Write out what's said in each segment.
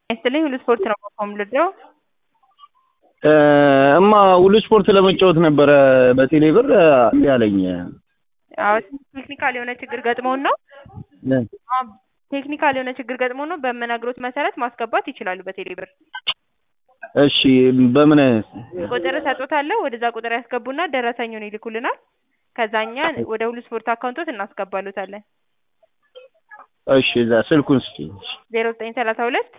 ይስጥልኝ ሁሉ ስፖርት ነው የምልደው። እማ ሁሉ ስፖርት ለመጫወት ነበረ በቴሌ ብር ያለኝ። አዎ ቴክኒካል የሆነ ችግር ገጥሞን ነው። ቴክኒካል የሆነ ችግር ገጥሞን ነው። በመናገሩት መሰረት ማስገባት ይችላሉ በቴሌ ብር። እሺ በምን ቁጥር ሰጥቶታለሁ። ወደዛ ቁጥር ያስገቡና ደረሰኙን ይልኩልናል። ከዛኛ ወደ ሁሉ ስፖርት አካውንቶት እናስገባሉታለን። እሺ እዛ ስልኩን እስኪ 0932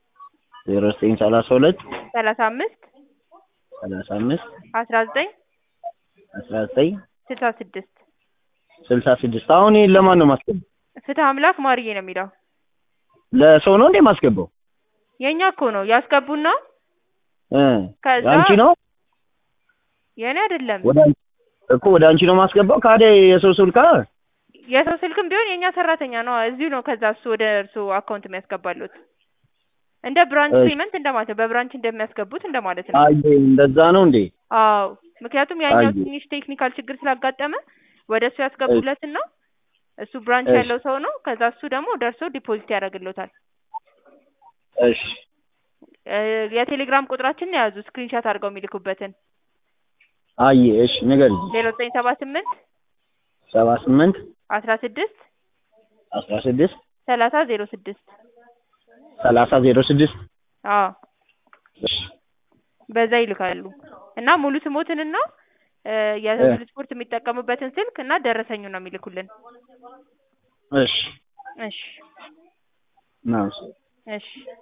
0932 35 35 19 19 66 66 አሁን ይሄን ለማን ነው ማስገባው? ፍትህ አምላክ ማርዬ ነው የሚለው። ለሰው ነው እንዴ ማስገባው? የኛ እኮ ነው ያስገቡና ከዛ አንቺ ነው የኔ አይደለም ወደ አንቺ ነው ማስገባው። ካደ የሰው ስልክ የሰው ስልክም ቢሆን የኛ ሰራተኛ ነው እዚሁ ነው። ከዛ እሱ ወደ እርሱ አካውንት የሚያስገባሉት እንደ ብራንች ፔመንት እንደማለት ነው። በብራንች እንደሚያስገቡት እንደማለት ነው። አይ እንደዛ ነው እንዴ? አዎ ምክንያቱም ያኛው ትንሽ ቴክኒካል ችግር ስላጋጠመ ወደ እሱ ያስገቡለትና እሱ ብራንች ያለው ሰው ነው። ከዛ እሱ ደግሞ ደርሶ ዲፖዚት ያደርግልዎታል። እሺ የቴሌግራም ቁጥራችንን ያዙ ስክሪንሾት አድርገው የሚልኩበትን። አይ እሺ ንገሪኝ። 0978 78 16 16 30 06 30 06 አዎ እሺ በዛ ይልካሉ እና ሙሉ ስሞትንና የሁሉ ስፖርት የሚጠቀሙበትን ስልክ እና ደረሰኙን ነው የሚልኩልን። እሺ እሺ ናው እሺ